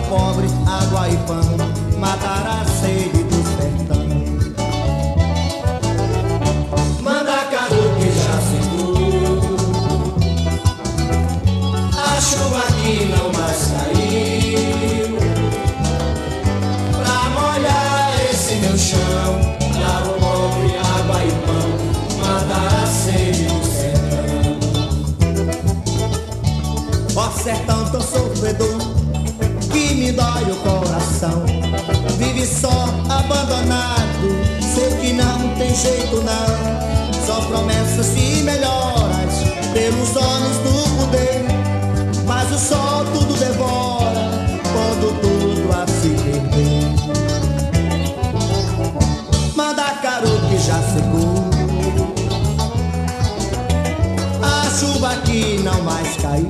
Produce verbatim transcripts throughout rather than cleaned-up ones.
pobre água e pão, matar a sede do sertão. Mandacaru que já secou, a chuva que não mais caiu, pra molhar esse meu chão, dar ao pobre água e pão, matar a sede do sertão. Ó sertão tão sofredor, que me dói o coração, vive só abandonado, sei que não tem jeito não, só promessas de melhoras pelos homens do poder, mas o sol tudo devora quando tudo a se perder. Mandacaru que já secou, a chuva que não mais caiu,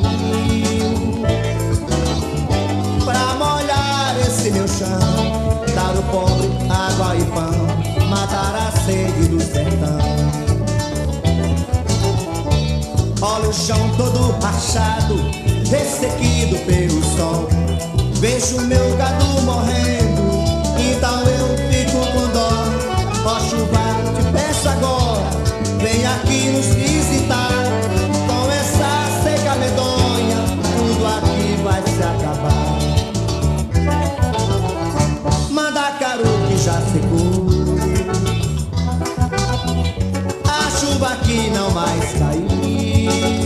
pra molhar esse meu chão, dar ao pobre água e pão, matar a sede do sertão. Olha o chão todo rachado, ressequido pelo sol, vejo meu gado morrendo, então eu fico com dó. Ó chuva, te peço agora, vem aqui nos visitar, com essa seca medonha, tudo aqui vai se acabar. Mandacaru que já secou, a chuva que não mais caiu,